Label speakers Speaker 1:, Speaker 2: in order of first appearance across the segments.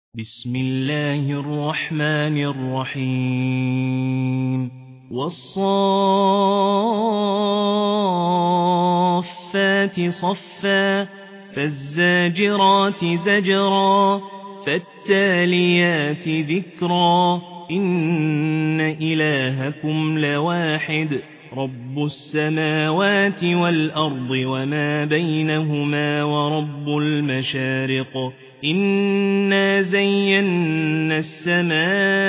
Speaker 1: بسم الله الرحمن الرحيم والصافات صفا فالزاجرات زجرا فالتاليات ذكرا إن إلهكم لواحد رب السماوات والأرض وما بينهما ورب المشارق إنا زينا السماء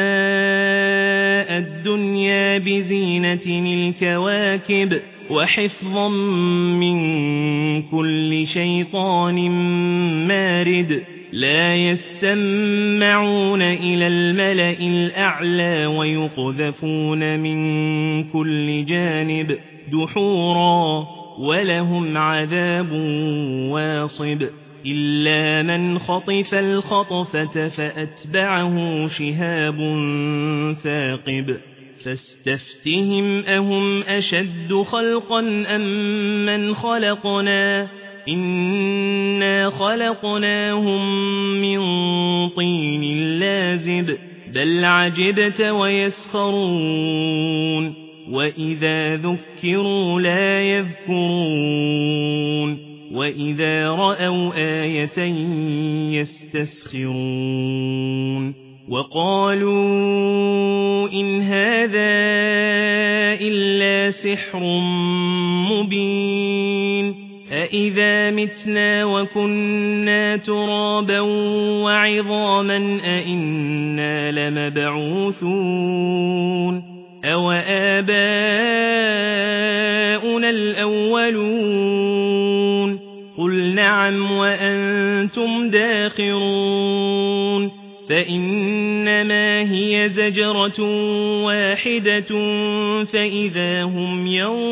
Speaker 1: الدنيا بزينة الكواكب وحفظا من كل شيطان مارد لا يسمعون إلى الملأ الأعلى ويقذفون من كل جانب دحورا ولهم عذاب واصب إلا من خطف الخطفة فأتبعه شهاب ثاقب فاستفتهم أهم أشد خلقا أم من خلقنا إنا خلقناهم من طين لازب بل عجبت ويسخرون وإذا ذكروا لا يذكرون وإذا رأوا آية يستسخرون وقالوا إن هذا إلا سحر مبين أإذا متنا وكنا ترابا وعظاما أإنا لمبعوثون أو آباؤنا الأولون قل نعم وأنتم داخرون فإنما هي زجرة واحدة فإذا هم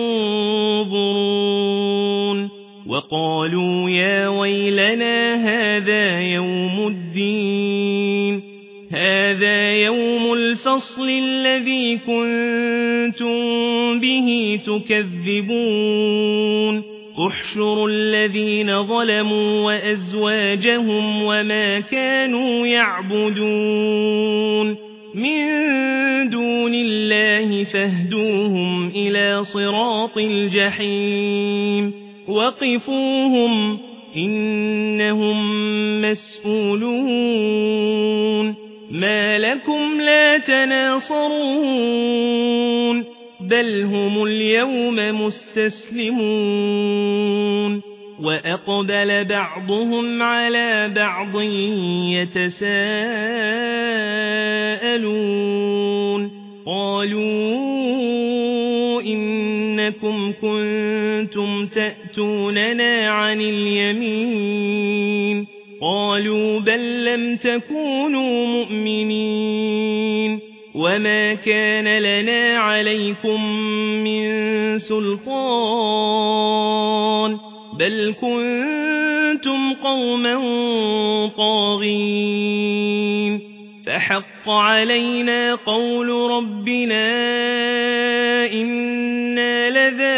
Speaker 1: ينظرون وقالوا يا ويلنا هذا يوم الدين هذا يوم الفصل الذي كنتم به تكذبون احشروا الذين ظلموا وأزواجهم وما كانوا يعبدون من دون الله فاهدوهم إلى صراط الجحيم وقفوهم إنهم مسؤولون ما لكم لا تناصرون بل هم اليوم مستسلمون وأقبل بعضهم على بعض يتساءلون قالوا إنكم كنتم تأتوننا عن اليمين قالوا بل لم تكونوا مؤمنين وما كان لنا عليكم من سلطان بل كنتم قوما طاغين فحق علينا قول ربنا إنا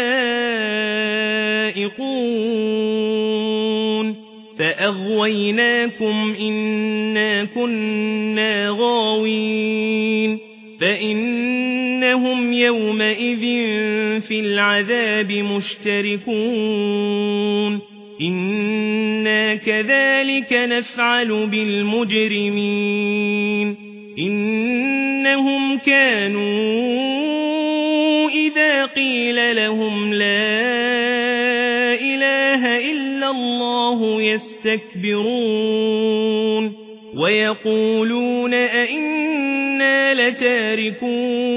Speaker 1: لذائقون فأغويناكم إنا كنا غاوين فإنهم يومئذ في العذاب مشتركون إنا كذلك نفعل بالمجرمين إنهم كانوا إذا قيل لهم لا إله إلا الله يستكبرون ويقولون أئنا لتاركو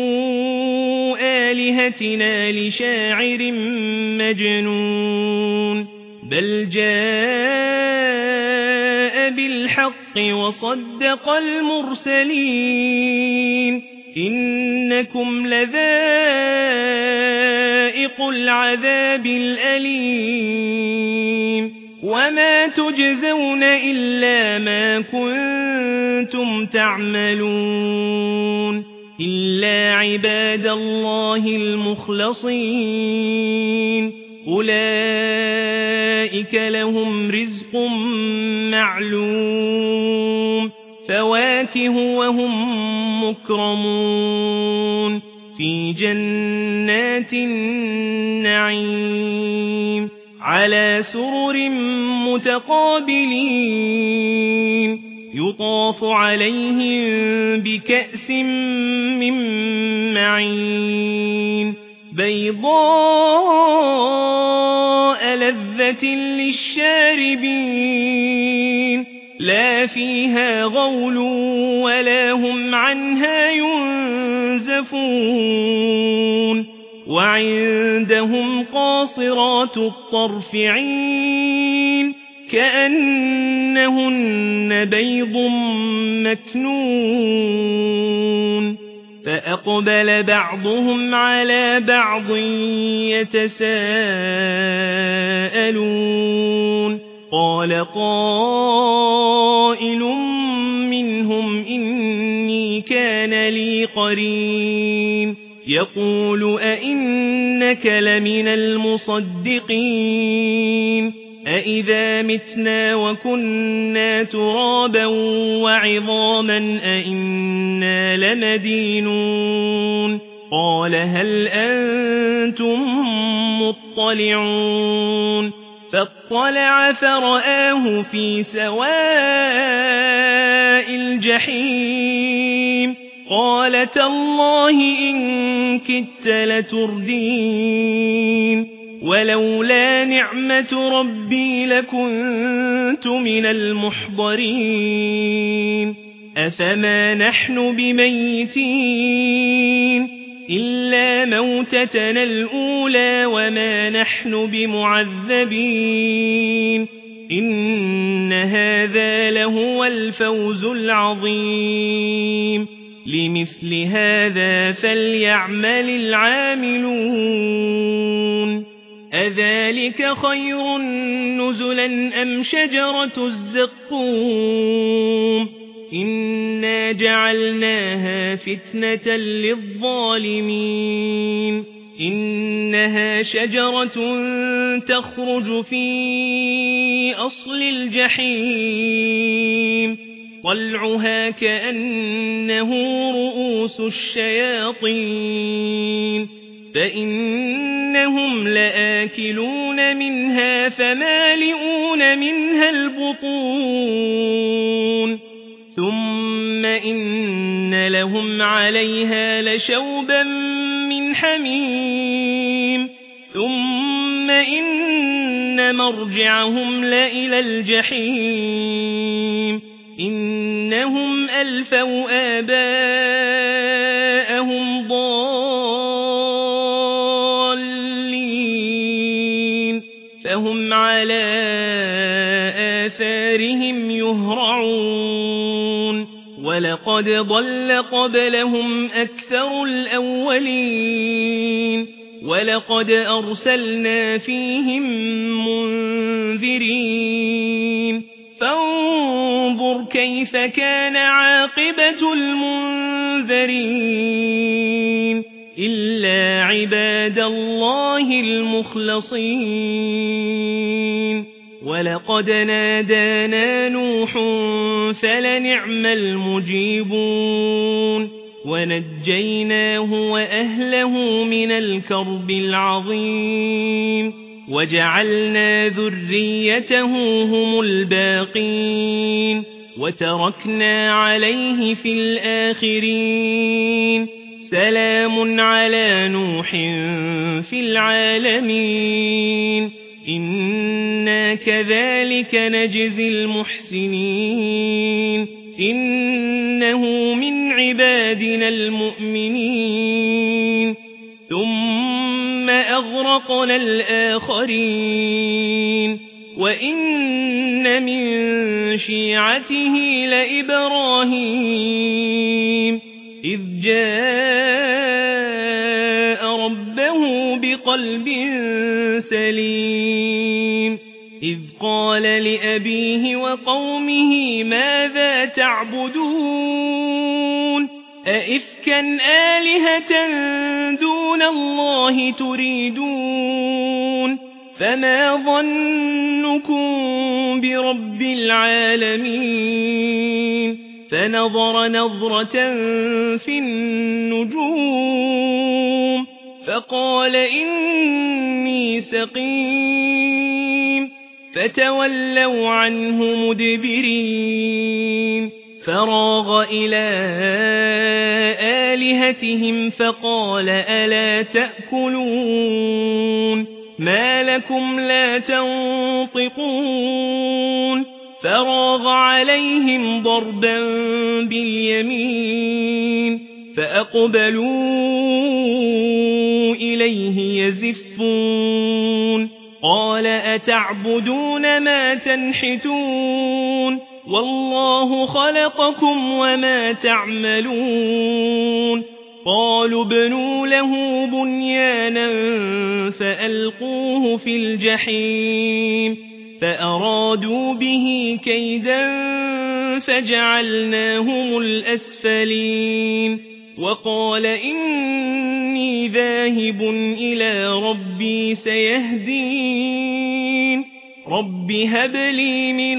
Speaker 1: آلهتنا لشاعر مجنون بل جاء بالحق وصدق المرسلين إنكم لذائق العذاب الأليم وما تجزون إلا ما كنتم تعملون إلا عباد الله المخلصين أولئك لهم رزق معلوم وفواكه وهم مكرمون في جنات النعيم على سرر متقابلين يطاف عليهم بكأس من معين بيضاء لذة للشاربين لا فيها غول ولا هم عنها ينزفون وعندهم قاصرات الطرف عين كأنهن بيض مكنون فأقبل بعضهم على بعض يتساءلون قال قائل منهم إني كان لي قرين يقول أئنك لمن المصدقين أئذا متنا وكنا ترابا وعظاما أئنا لمدينون قال هل أنتم مطلعون فاطلع فرآه في سواء الجحيم قال تالله إن كدت لتردين ولولا نعمة ربي لكنت من المحضرين أفما نحن بميتين إلا موتتنا الأولى وما نحن بمعذبين إن هذا لهو الفوز العظيم لمثل هذا فليعمل العاملون أذلك خير نزلا أم شجرة الزقوم إنا جعلناها فتنة للظالمين إنها شجرة تخرج في أصل الجحيم طلعها كأنه رؤوس الشياطين فإنهم لآكلون منها فمالئون منها البطون ثم إن لهم عليها لشوبا من حميم ثم إن مرجعهم لإلى الجحيم إنهم ألفوا آباءهم ضالين فهم على آثارهم يهرعون ولقد ضل قبلهم أكثر الأولين ولقد أرسلنا فيهم منذرين فانظر كيف كان عاقبة المنذرين إلا عباد الله المخلصين ولقد نادانا نوح فلنعم المجيبون ونجيناه وأهله من الكرب العظيم وجعلنا ذريته هم الباقين وتركنا عليه في الآخرين سلام على نوح في العالمين إنا كذلك نجزي المحسنين إنه من عبادنا المؤمنين ثم أغرقنا الآخرين وإن من شيعته لإبراهيم إذ جاء ربه بقلب سليم إذ قال لأبيه وقومه ماذا تعبدون أئفكا آلهة دون الله تريدون فما ظنكم برب العالمين فنظر نظرة في النجوم فقال إني سقيم فتولوا عنه مدبرين فراغ إلى آلهتهم فقال ألا تأكلون ما لكم لا تنطقون فراغ عليهم ضربا باليمين فأقبلوا إليه يزفون قال أتعبدون ما تنحتون والله خلقكم وما تعملون قالوا ابنوا له بنيانا فألقوه في الجحيم فأرادوا به كيدا فجعلناهم الأسفلين وقال إني ذاهب إلى ربي سيهدين رب هب لي من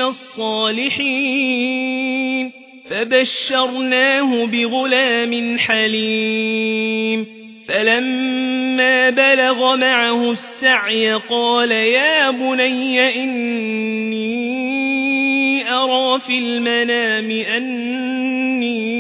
Speaker 1: الصالحين فبشرناه بغلام حليم فلما بلغ معه السعي قال يا بني إني أرى في المنام أني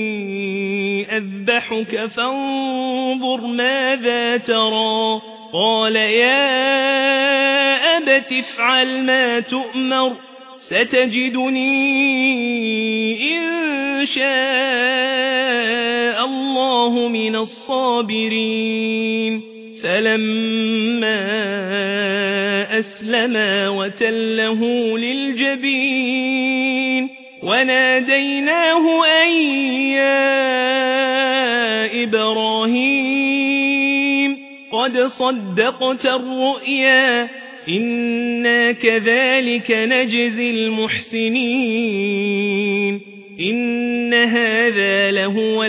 Speaker 1: أذبحك فانظر ماذا ترى قال يا أبت افعل ما تؤمر ستجدني إن شاء الله من الصابرين فلما أسلما وتله للجبين وناديناه أن يا إبراهيم قد صدقت الرؤيا إنا كذلك نجزي المحسنين إن هذا لهو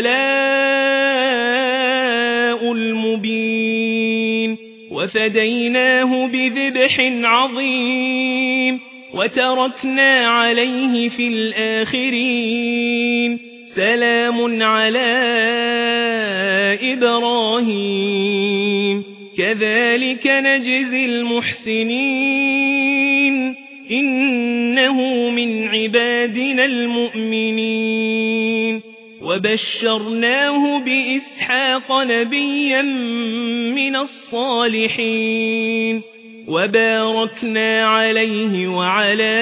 Speaker 1: البلاء المبين وفديناه بذبح عظيم وتركنا عليه في الآخرين سلام على إبراهيم كذلك نجزي المحسنين إنه من عبادنا المؤمنين وبشرناه بإسحاق نبيا من الصالحين وباركنا عليه وعلى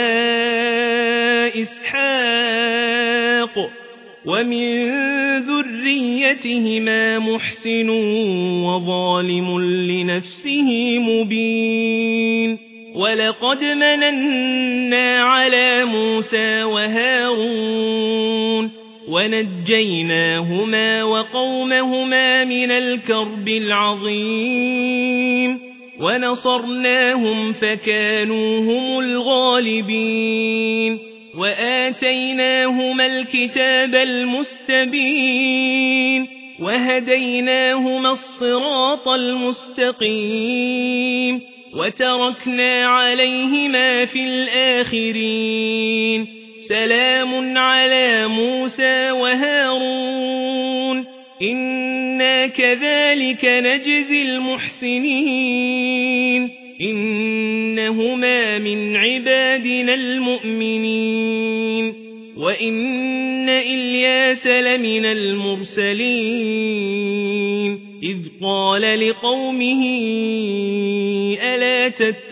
Speaker 1: إسحاق ومن ذريتهما محسن وظالم لنفسه مبين ولقد مننا على موسى وهارون ونجيناهما وقومهما من الكرب العظيم ونصرناهم فكانوا هم الغالبين وآتيناهما الكتاب المستبين وهديناهما الصراط المستقيم وتركنا عليهما في الآخرين سلام على موسى وهارون إنا كذلك نجزي المحسنين إنهما من عبادنا المؤمنين وإن إلياس لمن المرسلين إذ قال لقومه ألا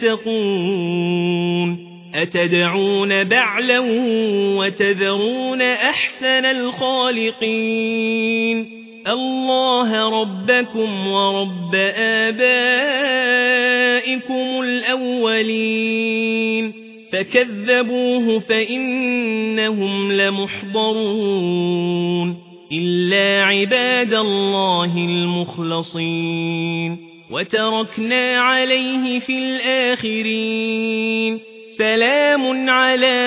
Speaker 1: تتقون أتدعون بعلا وتذرون أحسن الخالقين الله ربكم ورب آبائكم الأولين فكذبوه فإنهم لمحضرون إلا عباد الله المخلصين وتركنا عليه في الآخرين سلام على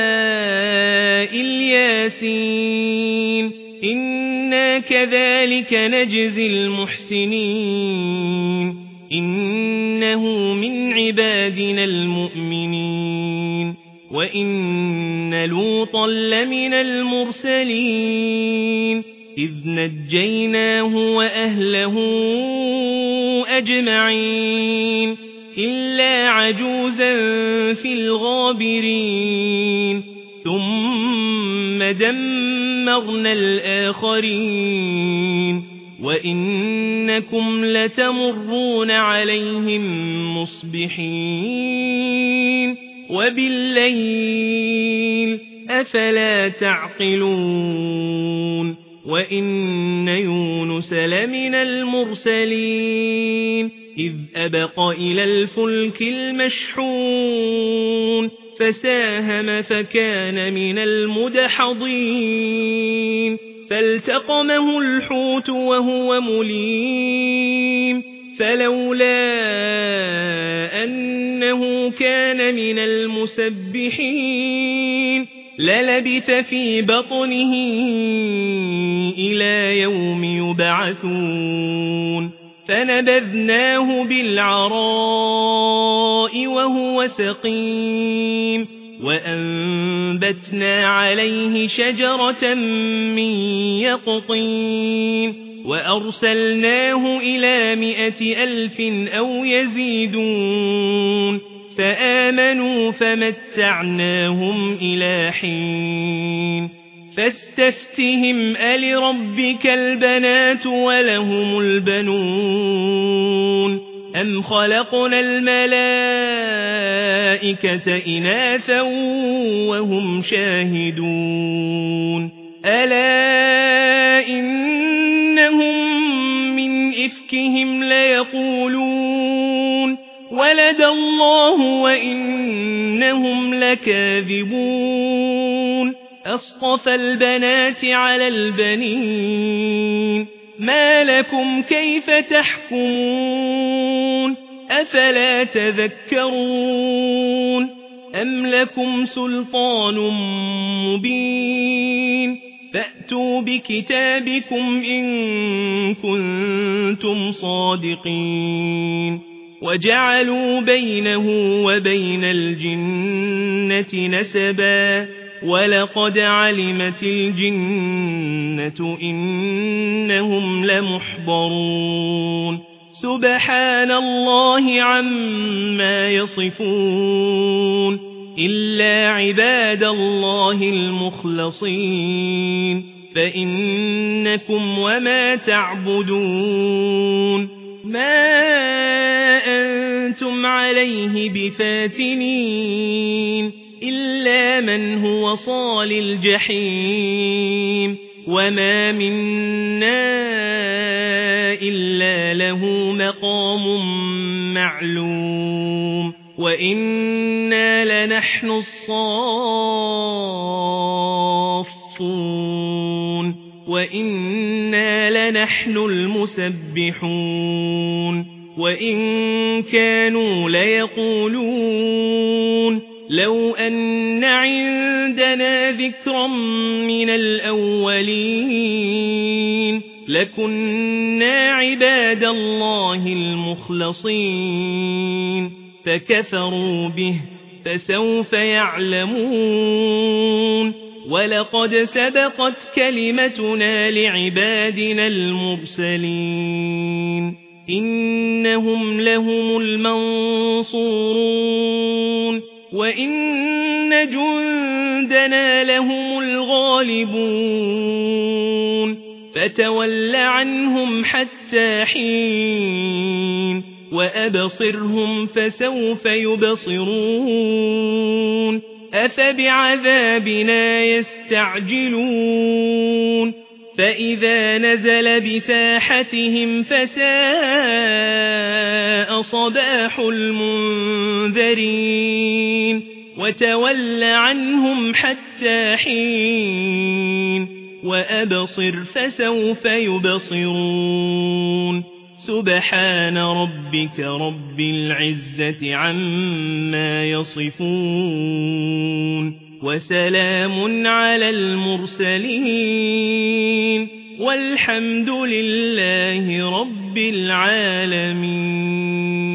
Speaker 1: الياسين إنا كذلك نجزي المحسنين إنه من عبادنا المؤمنين وإن لوطا لمن المرسلين إذ نجيناه وأهله أجمعين إلا عجوزا في الغابرين ثم دمرنا الآخرين وإنكم لتمرون عليهم مصبحين وبالليل أفلا تعقلون وإن يونس لمن المرسلين إذ أبق إلى الفلك المشحون فساهم فكان من المدحضين فالتقمه الحوت وهو مليم فلولا أنه كان من المسبحين للبث في بطنه إلى يوم يبعثون فنبذناه بالعراء وهو سقيم وأنبتنا عليه شجرة من يقطين وأرسلناه إلى 100,000 أو يزيدون فآمنوا فمتعناهم إلى حين فاستفتهم ألربك البنات ولهم البنون أم خلقنا الملائكة إناثا وهم شاهدون ألا إنهم من إفكهم ليقولون ولد الله وإنهم لكاذبون أصطفى البنات على البنين ما لكم كيف تحكمون أفلا تذكرون أم لكم سلطان مبين فأتوا بكتابكم إن كنتم صادقين وجعلوا بينه وبين الجنة نسبا ولقد علمت الجنة إنهم لمحضرون سبحان الله عما يصفون إلا عباد الله المخلصين فإنكم وما تعبدون ما أنتم عليه بفاتنين إلا من هو صال الجحيم وما منا إلا له مقام معلوم وإنا لنحن الصافون وإنا لنحن المسبحون وإن كانوا ليقولون لو أن عندنا ذكرا من الأولين لكنا عباد الله المخلصين فكفروا به فسوف يعلمون ولقد سبقت كلمتنا لعبادنا المرسلين إنهم لهم المنصورون وإن جندنا لهم الغالبون فتول عنهم حتى حين وأبصرهم فسوف يبصرون أفبعذابنا يستعجلون فإذا نزل بساحتهم فساء صباح المنذرين وتول عنهم حتى حين وأبصر فسوف يبصرون سبحان ربك رب العزة عما يصفون وسلام على المرسلين والحمد لله رب العالمين.